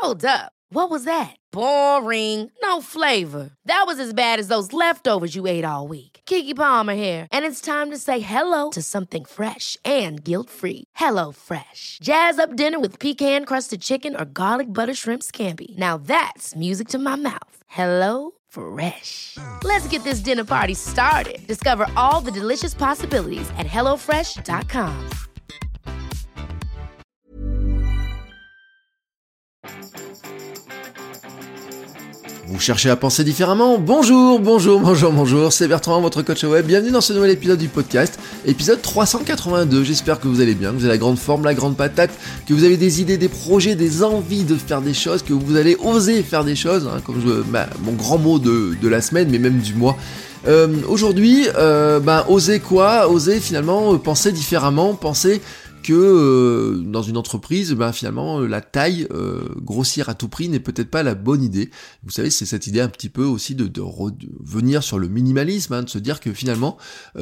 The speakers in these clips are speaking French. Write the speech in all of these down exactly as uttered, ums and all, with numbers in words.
Hold up. What was that? Boring. No flavor. That was as bad as those leftovers you ate all week. Keke Palmer here, and it's time to say hello to something fresh and guilt-free. Hello Fresh. Jazz up dinner with pecan-crusted chicken or garlic butter shrimp scampi. Now that's music to my mouth. Hello Fresh. Let's get this dinner party started. Discover all the delicious possibilities at hello fresh dot com. Vous cherchez à penser différemment? Bonjour, bonjour, bonjour, bonjour, c'est Bertrand, votre coach web. Bienvenue dans ce nouvel épisode du podcast, épisode trois cent quatre-vingt-deux. J'espère que vous allez bien, que vous avez la grande forme, la grande patate, que vous avez des idées, des projets, des envies de faire des choses, que vous allez oser faire des choses, hein, comme je, bah, mon grand mot de, de la semaine, mais même du mois. Euh, aujourd'hui, euh, ben, oser quoi? Oser finalement penser différemment, penser que euh, dans une entreprise, ben finalement la taille, euh, grossir à tout prix n'est peut-être pas la bonne idée. Vous savez, c'est cette idée un petit peu aussi de, de revenir sur le minimalisme, hein, de se dire que finalement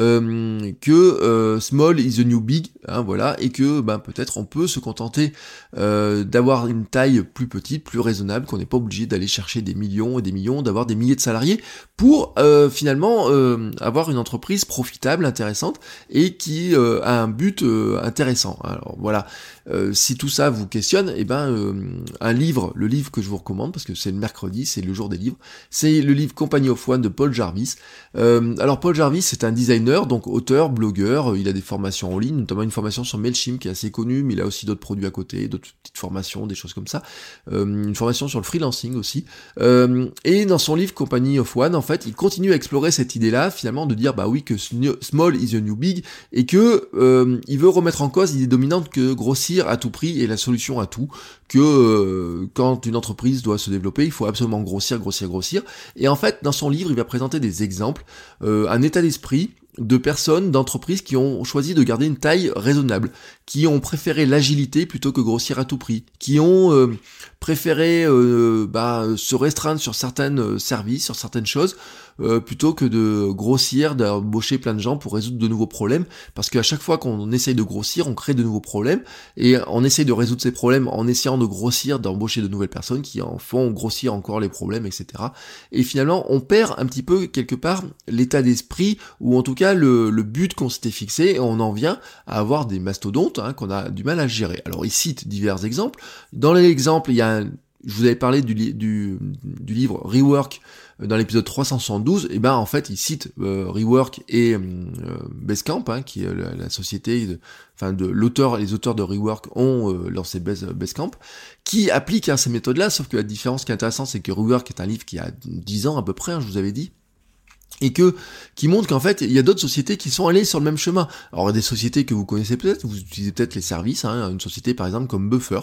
euh, que euh, small is the new big, hein, voilà, et que ben peut-être on peut se contenter euh, d'avoir une taille plus petite, plus raisonnable, qu'on n'est pas obligé d'aller chercher des millions et des millions, d'avoir des milliers de salariés pour euh, finalement euh, avoir une entreprise profitable, intéressante et qui euh, a un but euh, intéressant. Alors voilà, euh, si tout ça vous questionne, eh ben euh, un livre, le livre que je vous recommande, parce que c'est le mercredi, c'est le jour des livres, c'est le livre Company of One de Paul Jarvis. Euh, alors Paul Jarvis, c'est un designer, donc auteur, blogueur, il a des formations en ligne, notamment une formation sur Mailchimp qui est assez connue, mais il a aussi d'autres produits à côté, d'autres petites formations, des choses comme ça, euh, une formation sur le freelancing aussi. Euh, et dans son livre Company of One, en fait, il continue à explorer cette idée-là, finalement, de dire bah oui que small is the new big, et que euh, il veut remettre en cause l'idée dominante que grossir à tout prix est la solution à tout, que euh, quand une entreprise doit se développer, il faut absolument grossir, grossir, grossir. Et en fait, dans son livre, il va présenter des exemples, euh, un état d'esprit de personnes, d'entreprises qui ont choisi de garder une taille raisonnable, qui ont préféré l'agilité plutôt que grossir à tout prix, qui ont euh, préféré euh, bah, se restreindre sur certains services, sur certaines choses, euh, plutôt que de grossir, d'embaucher plein de gens pour résoudre de nouveaux problèmes, parce qu'à chaque fois qu'on essaye de grossir, on crée de nouveaux problèmes, et on essaye de résoudre ces problèmes en essayant de grossir, d'embaucher de nouvelles personnes qui en font grossir encore les problèmes, et cetera. Et finalement, on perd un petit peu, quelque part, l'état d'esprit, ou en tout cas le, le but qu'on s'était fixé, et on en vient à avoir des mastodontes hein, qu'on a du mal à gérer. Alors il cite divers exemples. Dans l'exemple, il y a un, je vous avais parlé du, du, du livre Rework dans l'épisode trois cent soixante-douze, et ben en fait il cite euh, Rework et euh, Basecamp, hein, qui est la, la société, de, enfin de l'auteur, les auteurs de Rework ont euh, lancé Base, Basecamp, qui applique hein, ces méthodes-là, sauf que la différence qui est intéressante, c'est que Rework est un livre qui a dix ans à peu près, hein, je vous avais dit, et que qui montre qu'en fait il y a d'autres sociétés qui sont allées sur le même chemin. Alors des sociétés que vous connaissez peut-être, vous utilisez peut-être les services, hein, une société par exemple comme Buffer,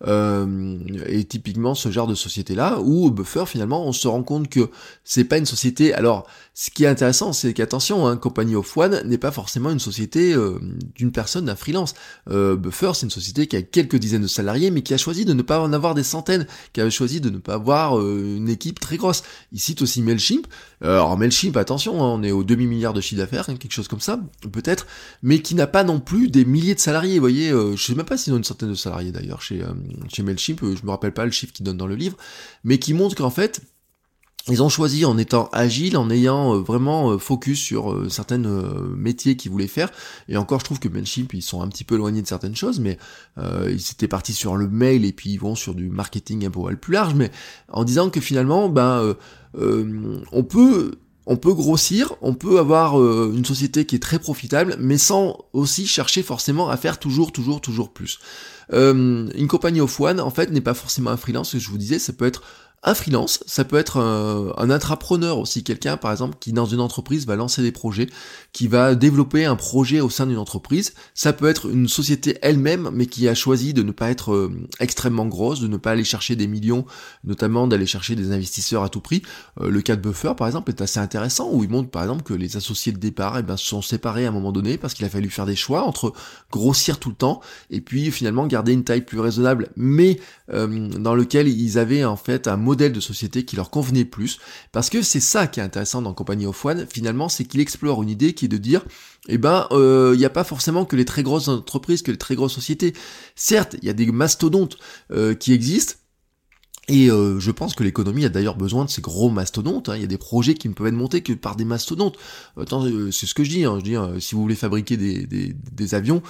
euh, et typiquement ce genre de société là où Buffer finalement on se rend compte que c'est pas une société. Alors ce qui est intéressant c'est qu'attention, hein, Company of One n'est pas forcément une société euh, d'une personne, d'un freelance. Euh, Buffer c'est une société qui a quelques dizaines de salariés mais qui a choisi de ne pas en avoir des centaines, qui a choisi de ne pas avoir euh, une équipe très grosse. Il cite aussi Mailchimp. Alors Mailchimp, attention, hein, on est au demi-milliard de chiffre d'affaires, hein, quelque chose comme ça, peut-être, mais qui n'a pas non plus des milliers de salariés, vous voyez, euh, je sais même pas s'ils ont une centaine de salariés d'ailleurs chez, euh, chez Mailchimp, euh, je me rappelle pas le chiffre qu'ils donnent dans le livre, mais qui montre qu'en fait, ils ont choisi en étant agiles, en ayant euh, vraiment euh, focus sur euh, certains euh, métiers qu'ils voulaient faire. Et encore, je trouve que Mailchimp, ils sont un petit peu éloignés de certaines choses, mais euh, ils étaient partis sur le mail et puis ils vont sur du marketing un peu plus large, mais en disant que finalement, ben, euh, euh, on peut... On peut grossir, on peut avoir euh, une société qui est très profitable, mais sans aussi chercher forcément à faire toujours, toujours, toujours plus. Euh, une Company of One, en fait, n'est pas forcément un freelance, ce que je vous disais, ça peut être un freelance, ça peut être un, un intrapreneur aussi, quelqu'un par exemple qui dans une entreprise va lancer des projets, qui va développer un projet au sein d'une entreprise, ça peut être une société elle-même mais qui a choisi de ne pas être euh, extrêmement grosse, de ne pas aller chercher des millions, notamment d'aller chercher des investisseurs à tout prix. Euh, le cas de Buffer par exemple est assez intéressant où il montre par exemple que les associés de départ eh ben, se sont séparés à un moment donné parce qu'il a fallu faire des choix entre grossir tout le temps et puis finalement garder une taille plus raisonnable mais euh, dans lequel ils avaient en fait un modèle de société qui leur convenait plus, parce que c'est ça qui est intéressant dans Company of One, finalement, c'est qu'il explore une idée qui est de dire, eh ben, il euh, n'y a pas forcément que les très grosses entreprises, que les très grosses sociétés. Certes, il y a des mastodontes euh, qui existent, Et euh, je pense que l'économie a d'ailleurs besoin de ces gros mastodontes, hein. Il y a des projets qui ne peuvent être montés que par des mastodontes. Attends, euh, c'est ce que je dis, hein. Je dis, euh, si vous voulez fabriquer des, des, des avions,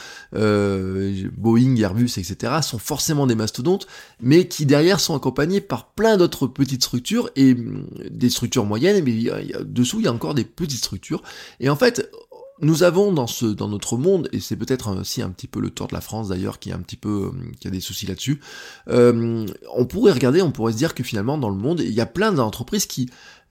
euh, Boeing, Airbus, et cetera, sont forcément des mastodontes, mais qui derrière sont accompagnés par plein d'autres petites structures, et euh, des structures moyennes, mais il y a, il y a, dessous il y a encore des petites structures. Et en fait, nous avons dans ce dans notre monde, et c'est peut-être aussi un petit peu le tort de la France d'ailleurs, qui a un petit peu qui a des soucis là-dessus, euh, on pourrait regarder, on pourrait se dire que finalement dans le monde, il y a plein d'entreprises qui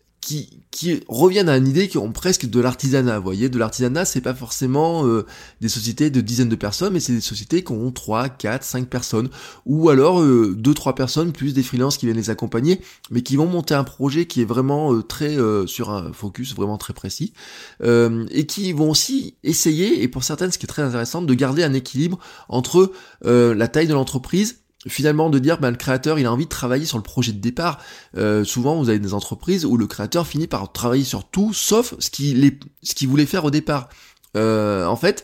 qui qui reviennent à une idée qui ont presque de l'artisanat, vous voyez, de l'artisanat, c'est pas forcément euh, des sociétés de dizaines de personnes, mais c'est des sociétés qui ont trois, quatre, cinq personnes, ou alors euh, deux, trois personnes, plus des freelances qui viennent les accompagner, mais qui vont monter un projet qui est vraiment euh, très euh, sur un focus vraiment très précis, euh, et qui vont aussi essayer, et pour certaines, ce qui est très intéressant, de garder un équilibre entre euh, la taille de l'entreprise, finalement de dire ben, le créateur il a envie de travailler sur le projet de départ. Euh, souvent vous avez des entreprises où le créateur finit par travailler sur tout sauf ce qu'il est, ce qu'il voulait faire au départ. Euh, en fait,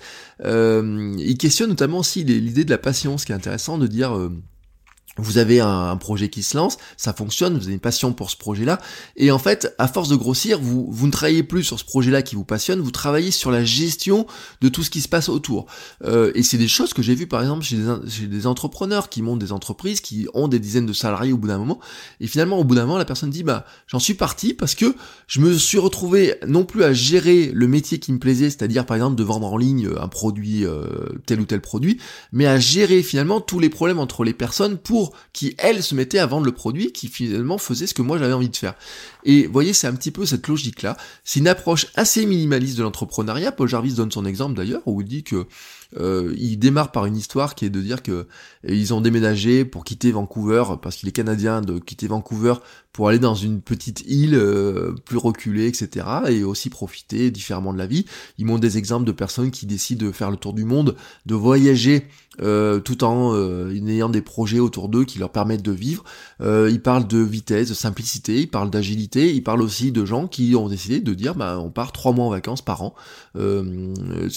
euh, il questionne notamment aussi l'idée de la passion, ce qui est intéressant de dire euh, vous avez un, un projet qui se lance, ça fonctionne, vous avez une passion pour ce projet-là, et en fait, à force de grossir, vous, vous ne travaillez plus sur ce projet-là qui vous passionne, vous travaillez sur la gestion de tout ce qui se passe autour. Euh, et c'est des choses que j'ai vues, par exemple, chez des, chez des entrepreneurs qui montent des entreprises, qui ont des dizaines de salariés au bout d'un moment, et finalement, au bout d'un moment, la personne dit, bah, j'en suis parti parce que je me suis retrouvé non plus à gérer le métier qui me plaisait, c'est-à-dire, par exemple, de vendre en ligne un produit, euh, tel ou tel produit, mais à gérer, finalement, tous les problèmes entre les personnes pour qui, elles, se mettaient à vendre le produit, qui finalement faisait ce que moi j'avais envie de faire. Et vous voyez, c'est un petit peu cette logique-là. C'est une approche assez minimaliste de l'entrepreneuriat. Paul Jarvis donne son exemple d'ailleurs, où il dit que euh, il démarre par une histoire qui est de dire que ils ont déménagé pour quitter Vancouver, parce qu'il est canadien, de quitter Vancouver pour aller dans une petite île euh, plus reculée, et cetera, et aussi profiter différemment de la vie. Ils montrent des exemples de personnes qui décident de faire le tour du monde, de voyager euh, tout en euh, ayant des projets autour d'eux qui leur permettent de vivre. Euh, ils parlent de vitesse, de simplicité, ils parlent d'agilité, ils parlent aussi de gens qui ont décidé de dire bah on part trois mois en vacances par an, euh,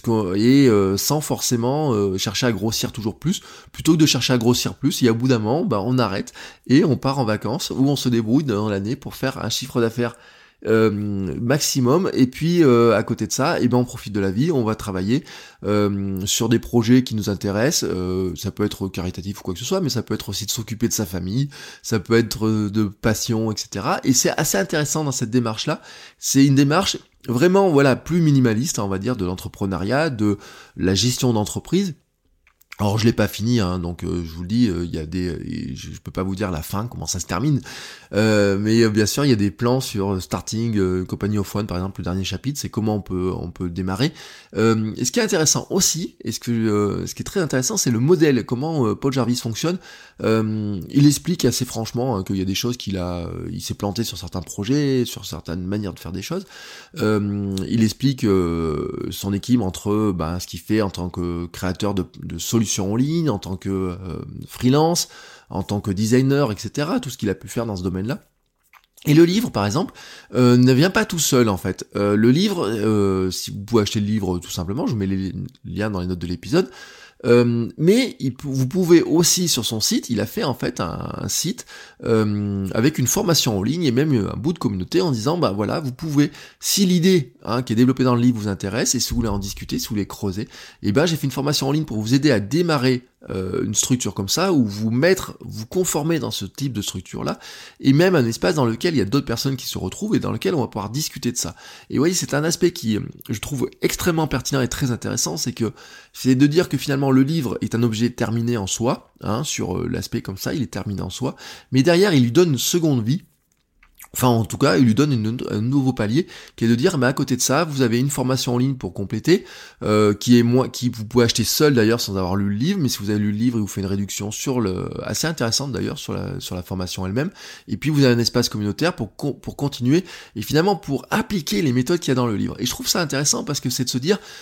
et euh, sans forcément euh, chercher à grossir toujours plus, plutôt que de chercher à grossir plus, et au bout d'un moment, bah on arrête et on part en vacances où on se débrouille dans l'année pour faire un chiffre d'affaires Euh, maximum, et puis euh, à côté de ça, eh ben on profite de la vie, on va travailler euh, sur des projets qui nous intéressent, euh, ça peut être caritatif ou quoi que ce soit, mais ça peut être aussi de s'occuper de sa famille, ça peut être de passion, et cetera. Et c'est assez intéressant dans cette démarche-là, c'est une démarche vraiment voilà plus minimaliste, on va dire, de l'entrepreneuriat, de la gestion d'entreprise. Alors je l'ai pas fini, hein, donc euh, je vous le dis, il euh, y a des, euh, je, je peux pas vous dire la fin, comment ça se termine, euh, mais euh, bien sûr il y a des plans sur starting euh, Company of One, par exemple, le dernier chapitre, c'est comment on peut on peut démarrer. Euh, et ce qui est intéressant aussi, et ce que euh, ce qui est très intéressant, c'est le modèle, comment euh, Paul Jarvis fonctionne. Euh, il explique assez franchement hein, qu'il y a des choses qu'il a, euh, il s'est planté sur certains projets, sur certaines manières de faire des choses. Euh, il explique euh, son équilibre entre bah, ce qu'il fait en tant que créateur de, de solutions en ligne, en tant que euh, freelance, en tant que designer, et cetera, tout ce qu'il a pu faire dans ce domaine-là. Et le livre, par exemple, euh, ne vient pas tout seul, en fait. Euh, le livre, euh, si vous pouvez acheter le livre tout simplement, je vous mets les liens dans les notes de l'épisode, Euh, mais il, vous pouvez aussi sur son site, il a fait en fait un, un site euh, avec une formation en ligne et même un bout de communauté en disant bah voilà, vous pouvez, si l'idée hein, qui est développée dans le livre vous intéresse et si vous voulez en discuter, si vous voulez creuser, et ben j'ai fait une formation en ligne pour vous aider à démarrer euh, une structure comme ça, ou vous mettre, vous conformer dans ce type de structure là, et même un espace dans lequel il y a d'autres personnes qui se retrouvent et dans lequel on va pouvoir discuter de ça. Et vous voyez, c'est un aspect qui je trouve extrêmement pertinent et très intéressant, c'est que c'est de dire que finalement le livre est un objet terminé en soi, hein, sur l'aspect comme ça, il est terminé en soi, mais derrière il lui donne une seconde vie. Enfin, en tout cas, il lui donne une, un nouveau palier, qui est de dire, mais à côté de ça, vous avez une formation en ligne pour compléter, euh, qui est moins, qui vous pouvez acheter seul d'ailleurs sans avoir lu le livre, mais si vous avez lu le livre, il vous fait une réduction sur le, assez intéressante d'ailleurs sur la, sur la formation elle-même. Et puis vous avez un espace communautaire pour pour continuer et finalement pour appliquer les méthodes qu'il y a dans le livre. Et je trouve ça intéressant parce que c'est de se dire,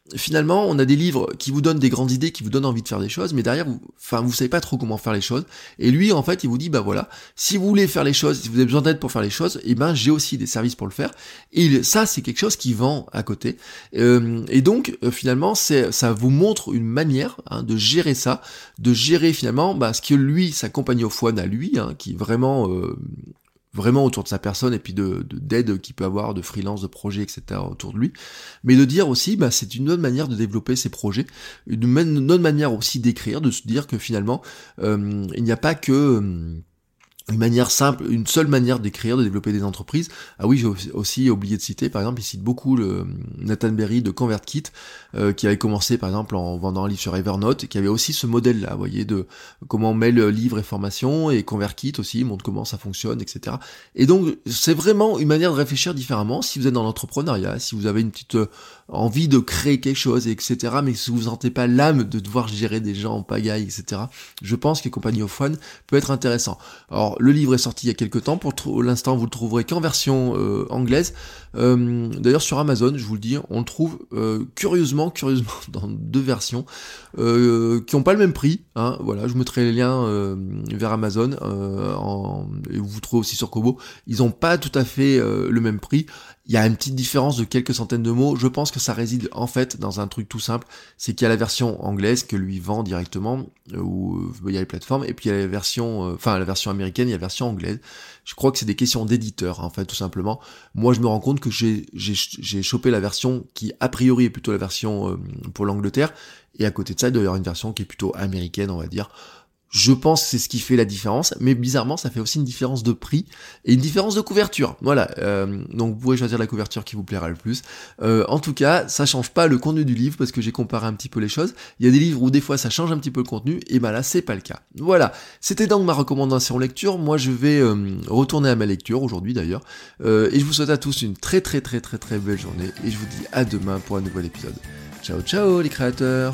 finalement, on a des livres qui vous donnent des grandes idées, qui vous donnent envie de faire des choses, mais derrière, vous, enfin, vous savez pas trop comment faire les choses. Et lui, en fait, il vous dit, bah voilà, si vous voulez faire les choses, si vous avez besoin d'aide pour faire les choses, et ben, j'ai aussi des services pour le faire. Et il, ça, c'est quelque chose qui vend à côté. Euh, et donc, euh, finalement, c'est, ça vous montre une manière hein, de gérer ça, de gérer finalement, bah, ce que lui, sa compagnie au foie à lui, hein, qui vraiment euh, vraiment autour de sa personne et puis de, de d'aide qu'il peut avoir, de freelance, de projets, et cetera autour de lui, mais de dire aussi, bah, c'est une autre manière de développer ses projets, une, une autre manière aussi d'écrire, de se dire que finalement, euh, il n'y a pas que euh, une manière simple, une seule manière d'écrire, de développer des entreprises. Ah oui, j'ai aussi oublié de citer, par exemple, il cite beaucoup le Nathan Berry de ConvertKit, euh, qui avait commencé, par exemple, en vendant un livre sur Evernote, et qui avait aussi ce modèle-là, vous voyez, de comment on mêle livre et formation, et ConvertKit aussi, montre comment ça fonctionne, et cetera. Et donc, c'est vraiment une manière de réfléchir différemment. Si vous êtes dans l'entrepreneuriat, si vous avez une petite euh, envie de créer quelque chose, et cetera, mais si vous ne sentez pas l'âme de devoir gérer des gens en pagaille, et cetera, je pense que Company of One peut être intéressant. Alors, le livre est sorti il y a quelques temps, pour tr- l'instant vous le trouverez qu'en version euh, anglaise, euh, d'ailleurs sur Amazon, je vous le dis, on le trouve euh, curieusement, curieusement dans deux versions, euh, qui n'ont pas le même prix, hein, voilà, je vous mettrai les liens euh, vers Amazon, euh, en, et vous trouvez aussi sur Kobo, ils n'ont pas tout à fait euh, le même prix. Il y a une petite différence de quelques centaines de mots. Je pense que ça réside en fait dans un truc tout simple, c'est qu'il y a la version anglaise que lui vend directement, euh, où euh, il y a les plateformes, et puis il y a la version, euh, enfin la version américaine, il y a la version anglaise. Je crois que c'est des questions d'éditeur, hein, en fait, tout simplement. Moi, je me rends compte que j'ai j'ai j'ai chopé la version qui a priori est plutôt la version euh, pour l'Angleterre, et à côté de ça, il doit y avoir une version qui est plutôt américaine, on va dire. Je pense que c'est ce qui fait la différence, mais bizarrement, ça fait aussi une différence de prix et une différence de couverture. Voilà, euh, donc vous pouvez choisir la couverture qui vous plaira le plus. Euh, en tout cas, ça change pas le contenu du livre parce que j'ai comparé un petit peu les choses. Il y a des livres où des fois ça change un petit peu le contenu, et ben là, c'est pas le cas. Voilà, c'était donc ma recommandation lecture. Moi, je vais euh, retourner à ma lecture aujourd'hui d'ailleurs, euh, et je vous souhaite à tous une très très très très très belle journée et je vous dis à demain pour un nouvel épisode. Ciao ciao les créateurs.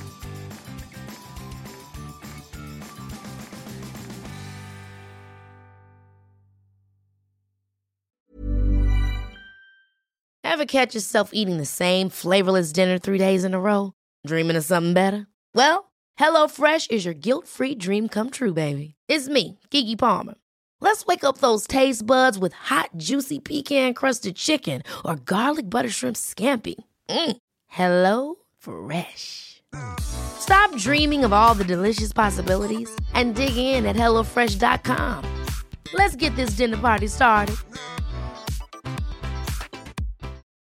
Ever catch yourself eating the same flavorless dinner three days in a row? Dreaming of something better? Well, HelloFresh is your guilt-free dream come true, baby. It's me, Keke Palmer. Let's wake up those taste buds with hot, juicy pecan-crusted chicken or garlic butter shrimp scampi. Mm. Hello Fresh. Stop dreaming of all the delicious possibilities and dig in at hello fresh dot com. Let's get this dinner party started.